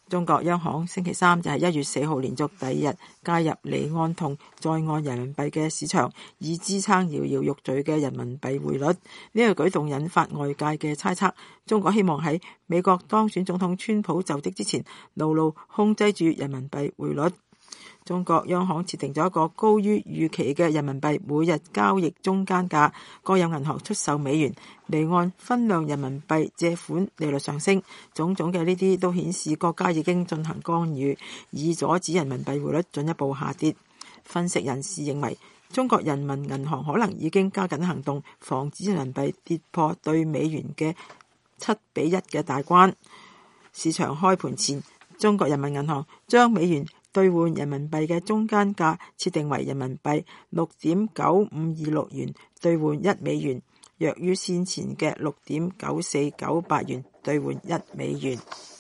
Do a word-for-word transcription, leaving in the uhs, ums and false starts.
中國央行星期三就係一月四號連續第二日加入離岸同在岸人民幣嘅市場，以支撐搖搖欲墜嘅人民幣匯率。呢個舉動引發外界嘅猜測，中國希望喺美國當選總統川普就職之前，牢牢控制住人民幣匯率。中國央行設定咗一個高於預期嘅人民幣每日交易中間價，國有銀行出售美元，離岸分量人民幣借款利率上升，種種嘅呢啲都顯示國家已經進行干預，以阻止人民幣匯率進一步下跌。分析人士認為，中國人民銀行可能已經加緊行動，防止人民幣跌破對美元嘅七比一嘅大關。市場開盤前，中國人民銀行將美元兌換人民幣嘅中間價設定為人民幣六點九五二六元兌換一美元，弱於先前嘅六點九四九八元兌換一美元。